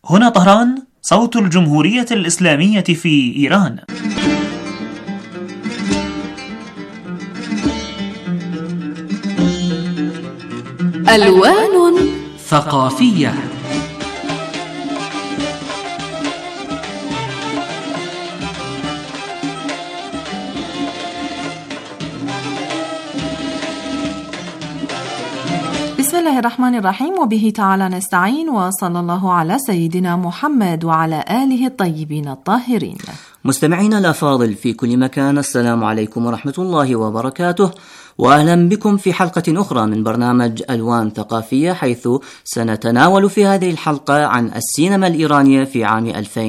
هنا طهران، صوت الجمهورية الإسلامية في إيران. ألوان ثقافية. بسم الله الرحمن الرحيم، وبه تعالى نستعين، وصلى الله على سيدنا محمد وعلى آله الطيبين الطاهرين. مستمعينا الأفاضل في كل مكان، السلام عليكم ورحمة الله وبركاته، وأهلا بكم في حلقة أخرى من برنامج ألوان ثقافية، حيث سنتناول في هذه الحلقة عن السينما الإيرانية في عام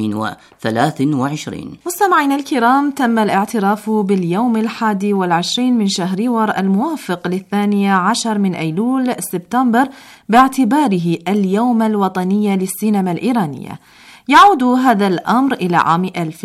2023. مستمعينا الكرام، تم الاعتراف باليوم 21 من شهريور الموافق 12 من أيلول سبتمبر باعتباره اليوم الوطني للسينما الإيرانية. يعود هذا الأمر إلى عام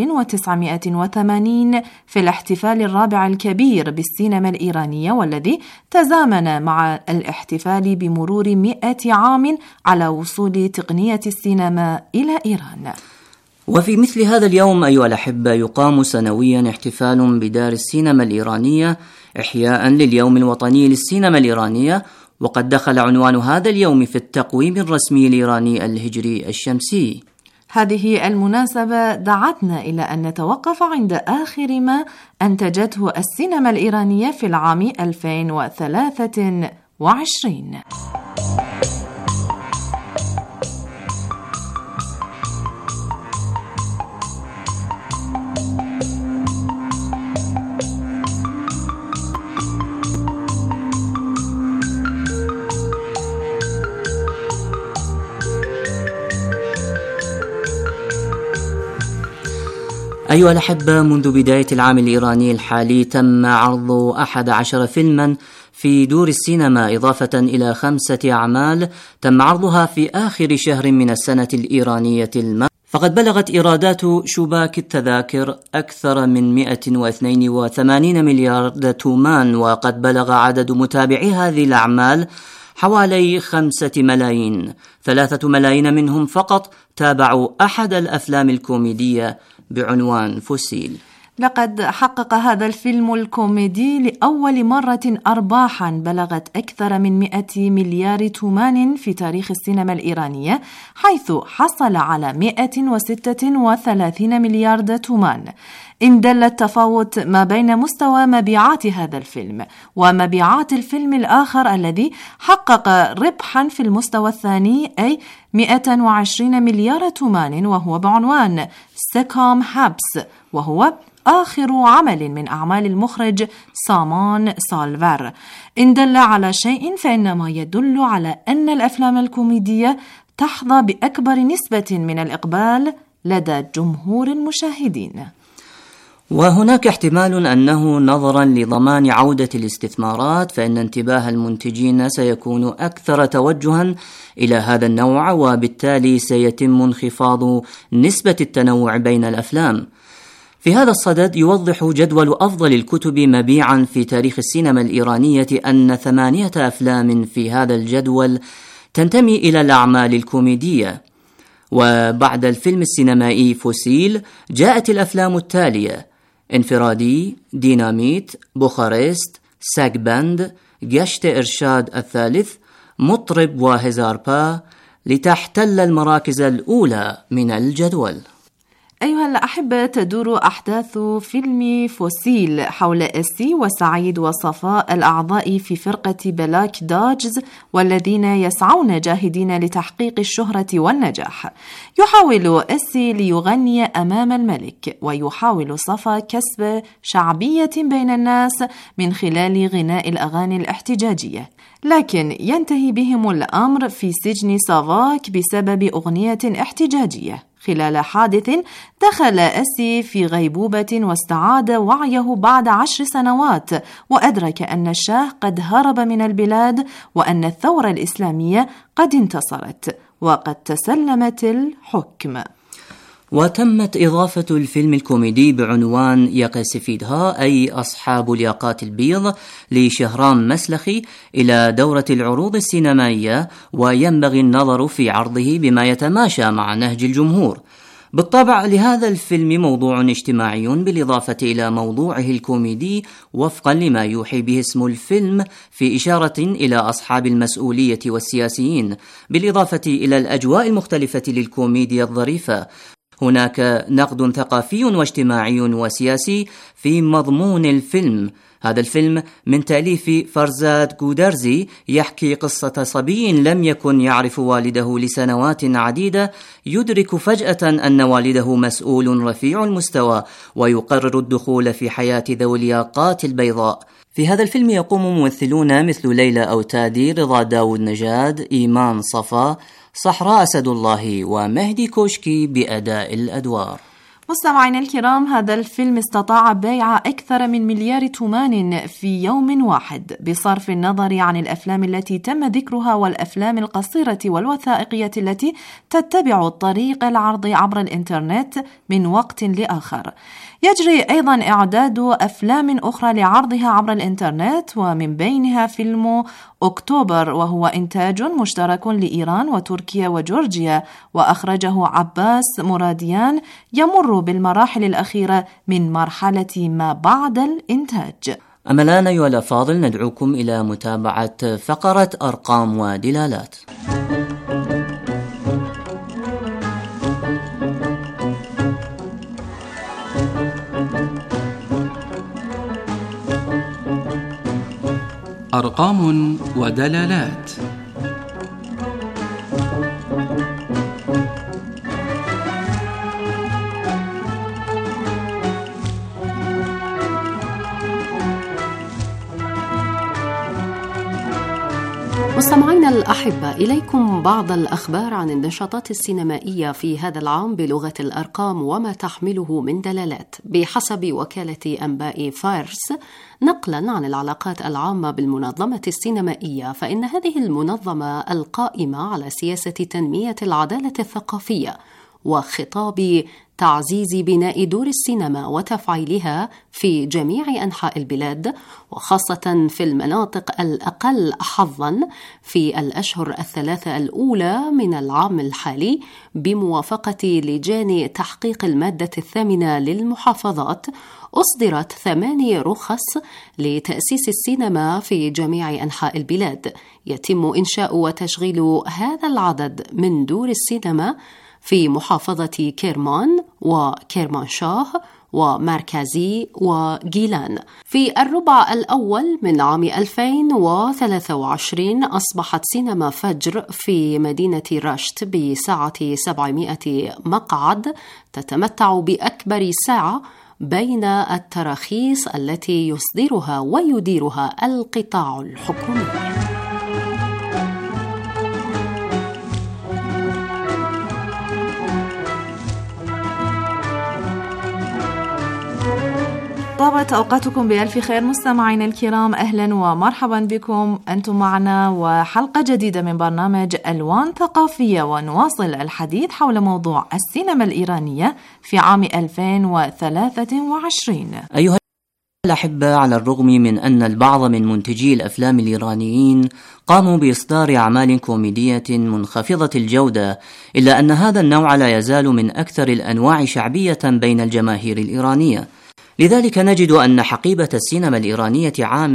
1980 في الاحتفال الرابع الكبير بالسينما الإيرانية، والذي تزامن مع الاحتفال بمرور 100 عام على وصول تقنية السينما إلى إيران. وفي مثل هذا اليوم أيها الأحبة، يقام سنويا احتفال بدار السينما الإيرانية إحياء لليوم الوطني للسينما الإيرانية، وقد دخل عنوان هذا اليوم في التقويم الرسمي الإيراني الهجري الشمسي. هذه المناسبة دعتنا إلى أن نتوقف عند آخر ما أنتجته السينما الإيرانية في العام 2023. أيها الأحبة، منذ بداية العام الإيراني الحالي تم عرض 11 فيلما في دور السينما، إضافة إلى 5 أعمال تم عرضها في آخر شهر من السنة الإيرانية فقد بلغت إيرادات شباك التذاكر أكثر من 182 مليار تومان، وقد بلغ عدد متابعي هذه الأعمال حوالي 5 ملايين. 3 ملايين منهم فقط تابعوا أحد الأفلام الكوميدية بعنوان فوسيل. لقد حقق هذا الفيلم الكوميدي لأول مرة أرباحاً بلغت أكثر من 100 مليار تومان في تاريخ السينما الإيرانية، حيث حصل على 136 مليار تومان. إن دل التفاوت ما بين مستوى مبيعات هذا الفيلم ومبيعات الفيلم الآخر الذي حقق ربحاً في المستوى الثاني، أي 120 مليار تومان، وهو بعنوان سكام هابس، وهو آخر عمل من أعمال المخرج سامان سالفر. إن دل على شيء فإنما يدل على أن الأفلام الكوميدية تحظى بأكبر نسبة من الإقبال لدى جمهور المشاهدين. وهناك احتمال أنه نظرا لضمان عودة الاستثمارات فإن انتباه المنتجين سيكون أكثر توجها إلى هذا النوع، وبالتالي سيتم انخفاض نسبة التنوع بين الأفلام. في هذا الصدد يوضح جدول أفضل الكتب مبيعا في تاريخ السينما الإيرانية أن 8 أفلام في هذا الجدول تنتمي إلى الأعمال الكوميدية. وبعد الفيلم السينمائي فوسيل جاءت الأفلام التالية: انفرادي، ديناميت، بوخارست، ساكبند، جشت إرشاد الثالث، مطرب وهزاربا، لتحتل المراكز الأولى من الجدول. أيها الأحبة، تدور أحداث فيلم فوسيل حول أسي وسعيد وصفاء، الأعضاء في فرقة بلاك دوجز، والذين يسعون جاهدين لتحقيق الشهرة والنجاح. يحاول أسي ليغني أمام الملك، ويحاول صفا كسب شعبية بين الناس من خلال غناء الأغاني الاحتجاجية، لكن ينتهي بهم الأمر في سجن سافاك بسبب أغنية احتجاجية. خلال حادث دخل أسي في غيبوبة واستعاد وعيه بعد 10 سنوات، وأدرك أن الشاه قد هرب من البلاد وأن الثورة الإسلامية قد انتصرت وقد تسلمت الحكم. وتمت إضافة الفيلم الكوميدي بعنوان يقسفيدها أي أصحاب الياقات البيض لشهرام مسلخي إلى دورة العروض السينمائية، وينبغي النظر في عرضه بما يتماشى مع نهج الجمهور. بالطبع لهذا الفيلم موضوع اجتماعي بالإضافة إلى موضوعه الكوميدي وفقا لما يوحي به اسم الفيلم، في إشارة إلى أصحاب المسؤولية والسياسيين، بالإضافة إلى الأجواء المختلفة للكوميديا الظريفة. هناك نقد ثقافي واجتماعي وسياسي في مضمون الفيلم. هذا الفيلم من تأليف فرزاد جودرزي يحكي قصة صبي لم يكن يعرف والده لسنوات عديدة، يدرك فجأة أن والده مسؤول رفيع المستوى، ويقرر الدخول في حياة ذوي الياقات البيضاء. في هذا الفيلم يقوم ممثلون مثل ليلى أوتادي، رضا داود نجاد، إيمان صفا، صحراء أسد الله ومهدي كوشكي بأداء الأدوار. مستمعينا الكرام، هذا الفيلم استطاع بيع أكثر من 1,000,000 تومان في يوم واحد، بصرف النظر عن الأفلام التي تم ذكرها والأفلام القصيرة والوثائقية التي تتبع طريق العرض عبر الإنترنت من وقت لآخر. يجري أيضا إعداد أفلام أخرى لعرضها عبر الإنترنت، ومن بينها فيلم أكتوبر، وهو إنتاج مشترك لإيران وتركيا وجورجيا، وأخرجه عباس مراديان، يمر بالمراحل الأخيرة من مرحلة ما بعد الإنتاج. أما الآن أيها الأفاضل ندعوكم إلى متابعة فقرة أرقام ودلالات. أرقام ودلالات. مستمعينا الأحبة، إليكم بعض الأخبار عن النشاطات السينمائية في هذا العام بلغة الأرقام وما تحمله من دلالات. بحسب وكالة أنباء فارس نقلا عن العلاقات العامة بالمنظمة السينمائية، فإن هذه المنظمة القائمة على سياسة تنمية العدالة الثقافية وخطاب تعزيز بناء دور السينما وتفعيلها في جميع أنحاء البلاد، وخاصة في المناطق الأقل حظاً في الأشهر الثلاثة الأولى من العام الحالي، بموافقة لجان تحقيق المادة الثامنة للمحافظات. أصدرت 8 رخص لتأسيس السينما في جميع أنحاء البلاد. يتم إنشاء وتشغيل هذا العدد من دور السينما في محافظة كرمان وكرمانشاه ومركزي وجيلان. في الربع الأول من عام 2023 أصبحت سينما فجر في مدينة رشت بسعة 700 مقعد تتمتع بأكبر سعة بين التراخيص التي يصدرها ويديرها القطاع الحكومي. طابت أوقاتكم بألف خير مستمعين الكرام، أهلا ومرحبا بكم، أنتم معنا وحلقة جديدة من برنامج ألوان ثقافية، ونواصل الحديث حول موضوع السينما الإيرانية في عام 2023. أيها الأحبة، على الرغم من أن البعض من منتجي الأفلام الإيرانيين قاموا بإصدار أعمال كوميدية منخفضة الجودة، إلا أن هذا النوع لا يزال من أكثر الأنواع شعبية بين الجماهير الإيرانية. لذلك نجد أن حقيبة السينما الإيرانية عام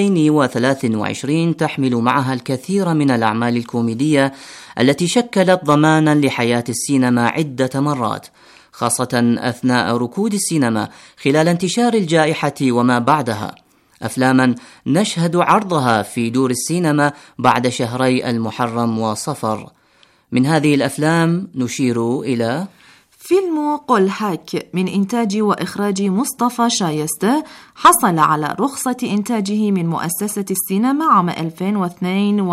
2023 تحمل معها الكثير من الأعمال الكوميدية التي شكلت ضمانا لحياة السينما عدة مرات، خاصة أثناء ركود السينما خلال انتشار الجائحة وما بعدها. أفلاما نشهد عرضها في دور السينما بعد شهري المحرم وصفر. من هذه الأفلام نشير إلى فيلم قل هاك من إنتاج وإخراج مصطفى شايسته، حصل على رخصة إنتاجه من مؤسسة السينما عام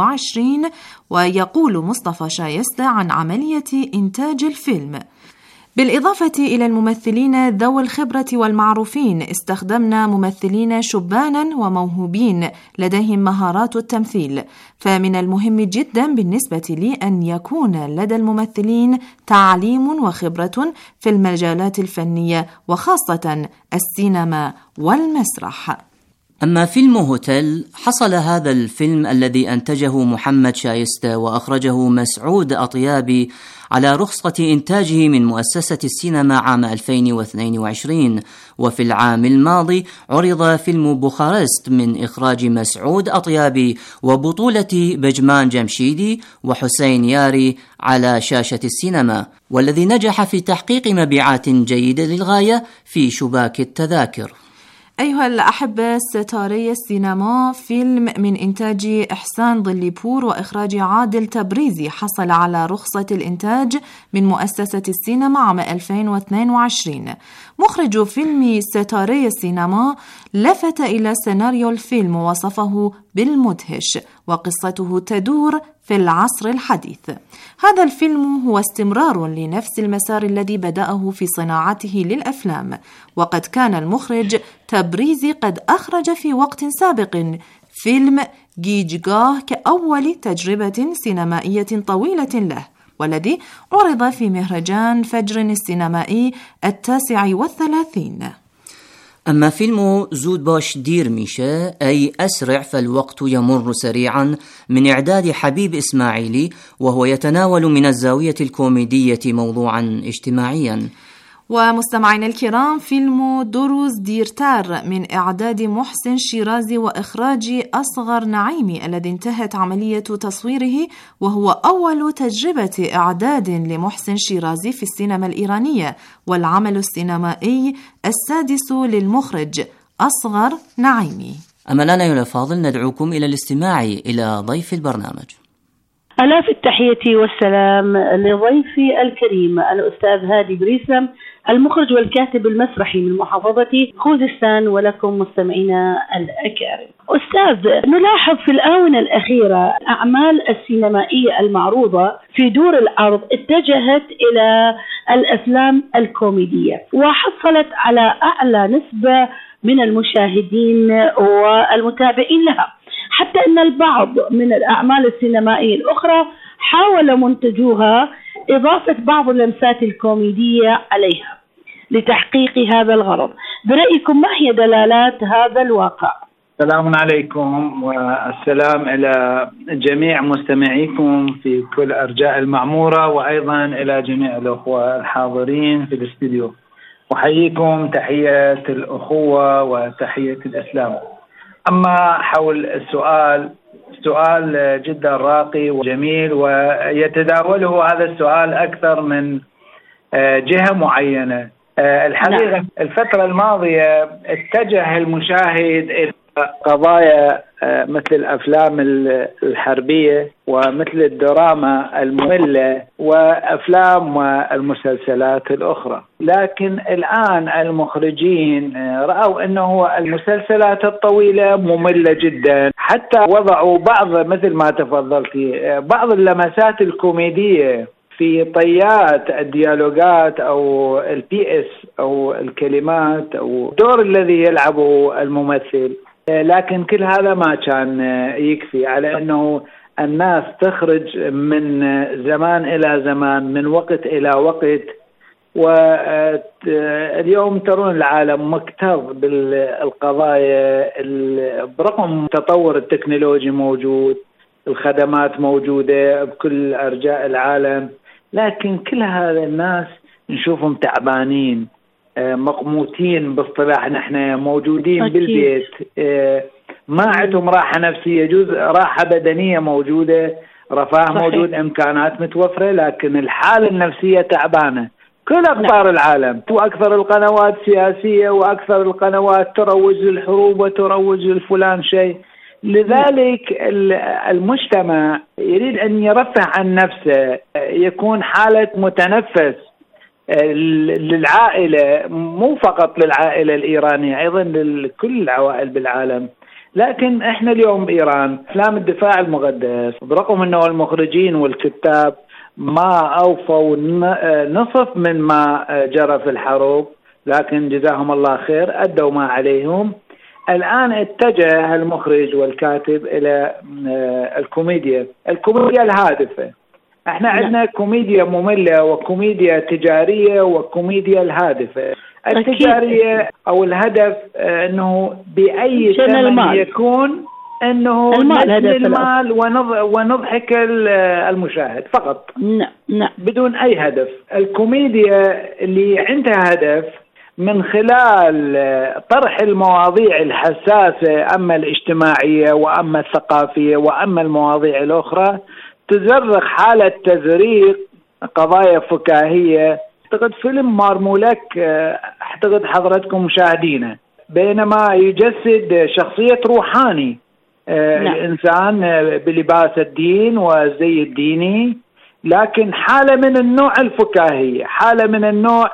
2022. ويقول مصطفى شايسته عن عملية إنتاج الفيلم: بالإضافة إلى الممثلين ذوي الخبرة والمعروفين، استخدمنا ممثلين شبانا وموهوبين لديهم مهارات التمثيل، فمن المهم جدا بالنسبة لي أن يكون لدى الممثلين تعليم وخبرة في المجالات الفنية وخاصة السينما والمسرح. أما فيلم هوتيل، حصل هذا الفيلم الذي أنتجه محمد شايستة وأخرجه مسعود أطيابي على رخصة إنتاجه من مؤسسة السينما عام 2022، وفي العام الماضي عرض فيلم بوخارست من إخراج مسعود أطيابي وبطولة بجمان جمشيدي وحسين ياري على شاشة السينما، والذي نجح في تحقيق مبيعات جيدة للغاية في شباك التذاكر. أيها الأحبة، ستاري السينما فيلم من إنتاج إحسان ضليبور وإخراج عادل تبريزي حصل على رخصة الإنتاج من مؤسسة السينما عام 2022. مخرج فيلم ستاري السينما لفت إلى سيناريو الفيلم ووصفه بالمدهش، وقصته تدور في العصر الحديث. هذا الفيلم هو استمرار لنفس المسار الذي بدأه في صناعته للأفلام، وقد كان المخرج تبريزي قد أخرج في وقت سابق فيلم جيجغاه كأول تجربة سينمائية طويلة له، والذي عرض في مهرجان فجر السينمائي 39. أما فيلم زود باش دير ميشا، أي أسرع فالوقت يمر سريعا، من إعداد حبيب إسماعيلي، وهو يتناول من الزاوية الكوميدية موضوعا اجتماعيا. ومستمعين الكرام، فيلم دروز ديرتار من إعداد محسن شيرازي وإخراج أصغر نعيمي، الذي انتهت عملية تصويره، وهو أول تجربة إعداد لمحسن شيرازي في السينما الإيرانية، والعمل السينمائي السادس للمخرج أصغر نعيمي. أما الآن أيها الأفاضل، ندعوكم إلى الاستماع إلى ضيف البرنامج. آلاف التحية والسلام لضيفي الكريم الأستاذ هادي بريسم، المخرج والكاتب المسرحي من محافظة خوزستان، ولكم مستمعينا الأكارم. أستاذ، نلاحظ في الآونة الأخيرة الأعمال السينمائية المعروضة في دور العرض اتجهت إلى الأفلام الكوميدية، وحصلت على أعلى نسبة من المشاهدين والمتابعين لها، حتى أن البعض من الأعمال السينمائية الأخرى حاول منتجوها إضافة بعض اللمسات الكوميدية عليها لتحقيق هذا الغرض. برأيكم ما هي دلالات هذا الواقع؟ السلام عليكم، والسلام إلى جميع مستمعيكم في كل أرجاء المعمورة، وأيضا إلى جميع الأخوة الحاضرين في الاستديو. أحييكم تحية الأخوة وتحية الإسلام. أما حول السؤال جدا راقي وجميل، ويتداوله هذا السؤال أكثر من جهة معينة. الحقيقة الفترة الماضية اتجه المشاهد إلى قضايا مثل الأفلام الحربية ومثل الدراما المملة وأفلام والمسلسلات الأخرى، لكن الآن المخرجين رأوا أنه المسلسلات الطويلة مملة جدا، حتى وضعوا بعض مثل ما تفضلتي بعض اللمسات الكوميدية في طيات الديالوجات أو البي اس أو الكلمات أو الدور الذي يلعبه الممثل. لكن كل هذا ما كان يكفي على أنه الناس تخرج من زمان إلى زمان، من وقت إلى وقت، واليوم ترون العالم مكتظ بالقضايا برغم تطور التكنولوجي موجود، الخدمات موجودة بكل أرجاء العالم، لكن كل هذا الناس نشوفهم تعبانين، مقموتين باصطلاح نحن، موجودين بالبيت، ما عندهم راحة نفسية، يجوز راحة بدنية موجودة، رفاه موجود، إمكانات متوفرة، لكن الحالة النفسية تعبانة. كل أقطار العالم، وأكثر القنوات سياسية، وأكثر القنوات تروج للحروب وتروج للفلان شيء. لذلك المجتمع يريد أن يرفع عن نفسه، يكون حالة متنفس للعائلة، مو فقط للعائلة الإيرانية، أيضا لكل العوائل بالعالم. لكن احنا اليوم بإيران أفلام الدفاع المقدس، برغم أنه المخرجين والكتاب ما أوفوا نصف من ما جرى في الحروب، لكن جزاهم الله خير أدوا ما عليهم. الآن اتجه المخرج والكاتب إلى الكوميديا الهادفة. احنا عندنا كوميديا مملة وكوميديا تجارية وكوميديا الهادفة. التجارية أو الهدف أنه بأي ثمن يكون أنه المال ونضحك المشاهد فقط. نعم. بدون أي هدف. الكوميديا اللي عندها هدف من خلال طرح المواضيع الحساسة، أما الاجتماعية وأما الثقافية وأما المواضيع الأخرى، تزرق حالة تزريق قضايا فكاهية. أعتقد فيلم مارمولك، أعتقد حضرتكم مشاهدينه، بينما يجسد شخصية روحاني، الإنسان بلباس الدين والزي الديني، لكن حالة من النوع الفكاهي، حالة من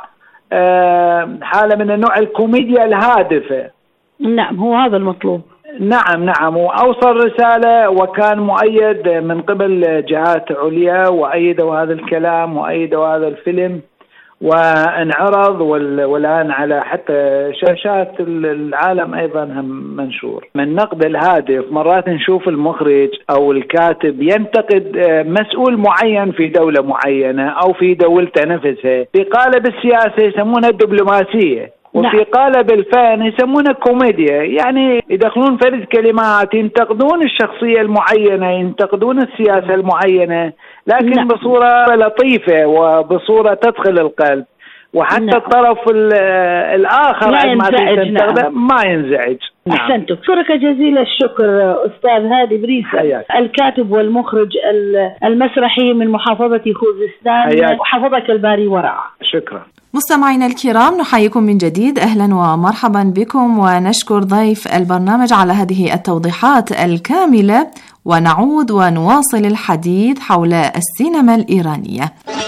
النوع الكوميديا الهادفة. نعم، هو هذا المطلوب. نعم، وأوصل رسالة، وكان مؤيد من قبل جهات عليا وأيدوا هذا الكلام وأيدوا هذا الفيلم، وانعرض والآن على حتى شاشات العالم أيضا هم منشور. من نقد الهادف مرات نشوف المخرج أو الكاتب ينتقد مسؤول معين في دولة معينة أو في دولته نفسها، في قالب السياسة يسمونها الدبلوماسية، وفي قالب الفن يسمونه كوميديا. يعني يدخلون فرد كلمات، ينتقدون الشخصية المعينة، ينتقدون السياسة المعينة، لكن بصورة لطيفة وبصورة تدخل القلب، وحتى الطرف الآخر ما ينزعج. أحسنتم. شكرك جزيل الشكر أستاذ هادي بريسة، الكاتب والمخرج المسرحي من محافظة خوزستان، وحفظك الباري ورعا. شكرا. مستمعينا الكرام، نحييكم من جديد، أهلا ومرحبا بكم، ونشكر ضيف البرنامج على هذه التوضيحات الكاملة، ونعود ونواصل الحديث حول السينما الإيرانية.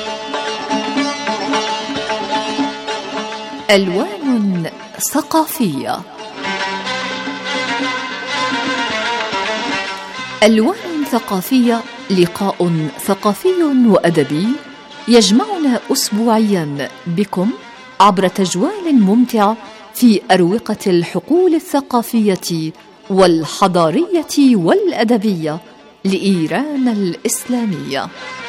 ألوان ثقافية. ألوان ثقافية، لقاء ثقافي وأدبي يجمعنا أسبوعيا بكم عبر تجوال ممتع في أروقة الحقول الثقافية والحضارية والأدبية لإيران الإسلامية،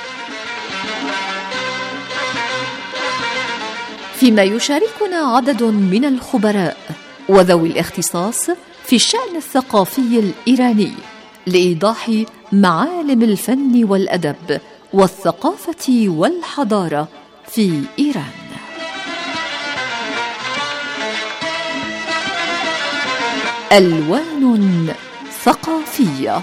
فيما يشاركنا عدد من الخبراء وذوي الاختصاص في الشأن الثقافي الإيراني لإيضاح معالم الفن والأدب والثقافة والحضارة في إيران. ألوان ثقافية.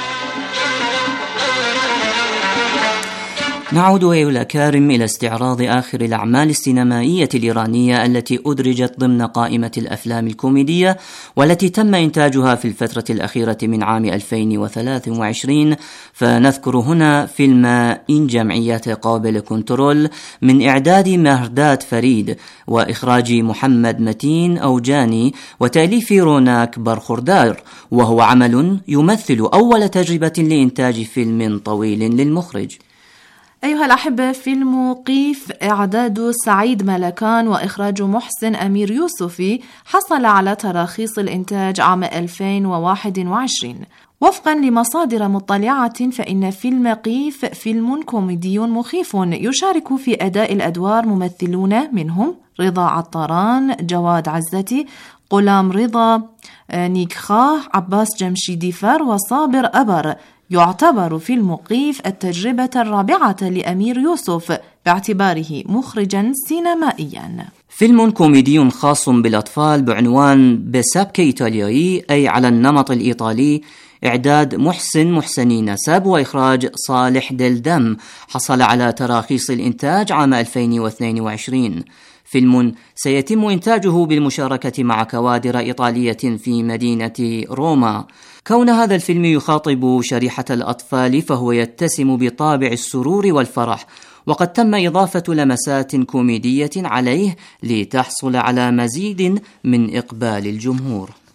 نعود أيها الأكارم إلى استعراض آخر الأعمال السينمائية الإيرانية التي أدرجت ضمن قائمة الأفلام الكوميدية، والتي تم إنتاجها في الفترة الأخيرة من عام 2023. فنذكر هنا فيلم إن جمعيات قابل كنترول من إعداد مهرداد فريد وإخراج محمد متين أوجاني وتأليف روناك برخوردار، وهو عمل يمثل أول تجربة لإنتاج فيلم طويل للمخرج. أيها الأحبة، فيلم قيف إعداد سعيد ملكان وإخراج محسن أمير يوسفي حصل على تراخيص الإنتاج عام 2021. وفقا لمصادر مطلعة، فإن فيلم قيف فيلم كوميدي مخيف يشارك في أداء الأدوار ممثلون منهم رضا عطاران، جواد عزتي، غلام رضا، نيك خاه، عباس جمشيدي فر، وصابر أبر. يعتبر فيلم قيف التجربة الرابعة لأمير يوسف باعتباره مخرجا سينمائيا. فيلم كوميدي خاص بالأطفال بعنوان بسابكة إيطاليائي، أي على النمط الإيطالي، إعداد محسني نسب وإخراج صالح دلدم، حصل على تراخيص الإنتاج عام 2022. فيلم سيتم إنتاجه بالمشاركة مع كوادر إيطالية في مدينة روما. كون هذا الفيلم يخاطب شريحة الأطفال فهو يتسم بطابع السرور والفرح، وقد تم إضافة لمسات كوميدية عليه لتحصل على مزيد من إقبال الجمهور.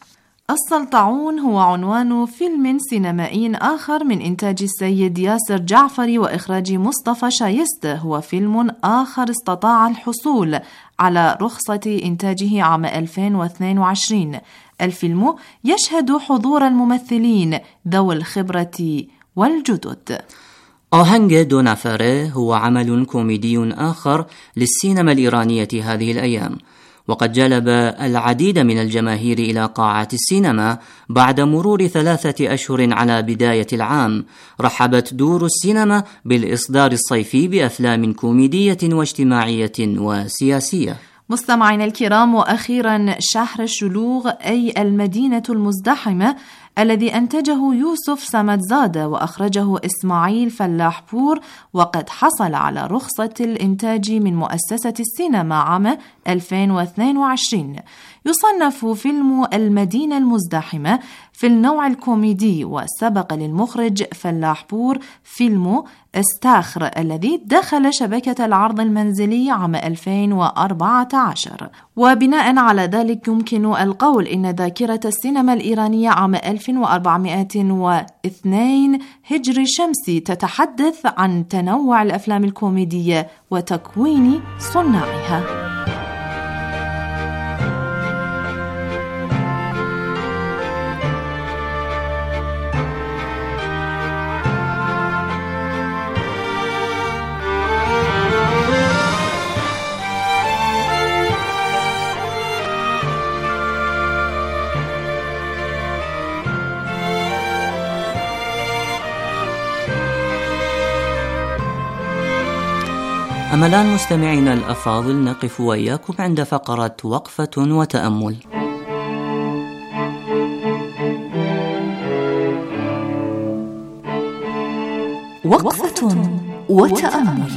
السلطعون هو عنوان فيلم سينمائي آخر من إنتاج السيد ياسر جعفري وإخراج مصطفى شايسته. هو فيلم آخر استطاع الحصول على رخصة إنتاجه عام 2022. الفيلم يشهد حضور الممثلين ذوي الخبرة والجدد. آهنگ دو نفره هو عمل كوميدي آخر للسينما الإيرانية هذه الأيام، وقد جلب العديد من الجماهير إلى قاعات السينما بعد مرور 3 أشهر على بداية العام. رحبت دور السينما بالإصدار الصيفي بأفلام كوميدية واجتماعية وسياسية. مستمعينا الكرام، وأخيرا شهر الشلوغ أي المدينة المزدحمة الذي أنتجه يوسف سمدزادة وأخرجه إسماعيل فلاحبور، وقد حصل على رخصة الإنتاج من مؤسسة السينما عام 2022. يصنف فيلم المدينة المزدحمة في النوع الكوميدي، وسبق للمخرج فلاحبور فيلم استاخر الذي دخل شبكة العرض المنزلي عام 2014. وبناء على ذلك يمكن القول إن ذاكرة السينما الإيرانية عام 1402 هجري شمسي تتحدث عن تنوع الأفلام الكوميدية وتكوين صناعها. أما الآن مستمعينا الأفاضل نقف وإياكم عند فقرة وقفة وتأمل. وقفة وتأمل.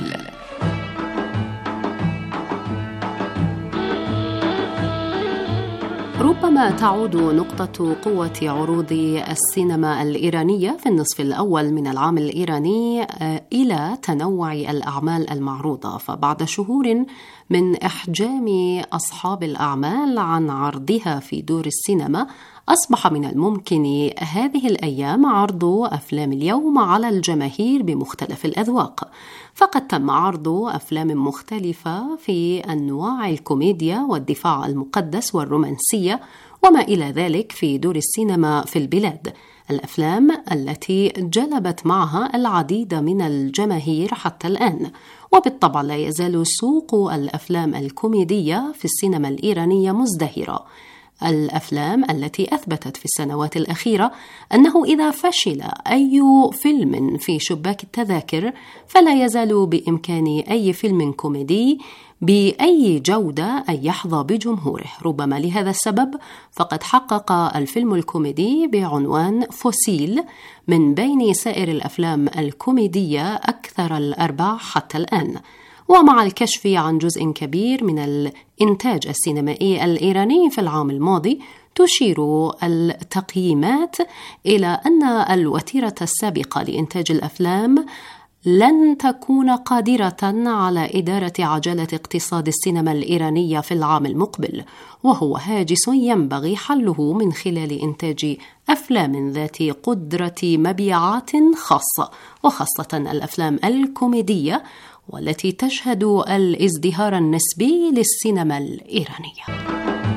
ربما تعود نقطة قوة عروض السينما الإيرانية في النصف الأول من العام الإيراني إلى تنوع الأعمال المعروضة، فبعد شهور من إحجام أصحاب الأعمال عن عرضها في دور السينما، أصبح من الممكن هذه الأيام عرض أفلام اليوم على الجماهير بمختلف الأذواق. فقد تم عرض أفلام مختلفة في أنواع الكوميديا والدفاع المقدس والرومانسية وما إلى ذلك في دور السينما في البلاد، الأفلام التي جلبت معها العديد من الجماهير حتى الآن. وبالطبع لا يزال سوق الأفلام الكوميدية في السينما الإيرانية مزدهرة، الأفلام التي أثبتت في السنوات الأخيرة أنه إذا فشل أي فيلم في شباك التذاكر فلا يزال بإمكان أي فيلم كوميدي بأي جودة أن يحظى بجمهوره. ربما لهذا السبب فقد حقق الفيلم الكوميدي بعنوان فوسيل من بين سائر الأفلام الكوميدية أكثر الأرباح حتى الآن. ومع الكشف عن جزء كبير من الإنتاج السينمائي الإيراني في العام الماضي، تشير التقييمات إلى أن الوتيرة السابقة لإنتاج الأفلام لن تكون قادرة على إدارة عجلة اقتصاد السينما الإيرانية في العام المقبل، وهو هاجس ينبغي حله من خلال إنتاج أفلام ذات قدرة مبيعات خاصة، وخاصة الأفلام الكوميدية والتي تشهد الازدهار النسبي للسينما الإيرانية.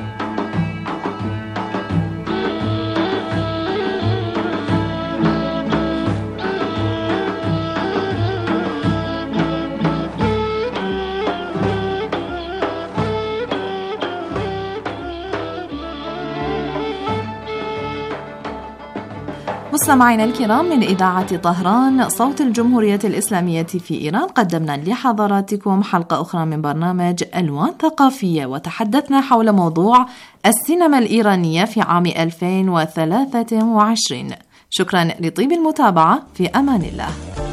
مستمعينا الكرام، من إذاعة طهران صوت الجمهورية الإسلامية في إيران، قدمنا لحضراتكم حلقة أخرى من برنامج ألوان ثقافية، وتحدثنا حول موضوع السينما الإيرانية في عام 2023. شكرا لطيب المتابعة، في أمان الله.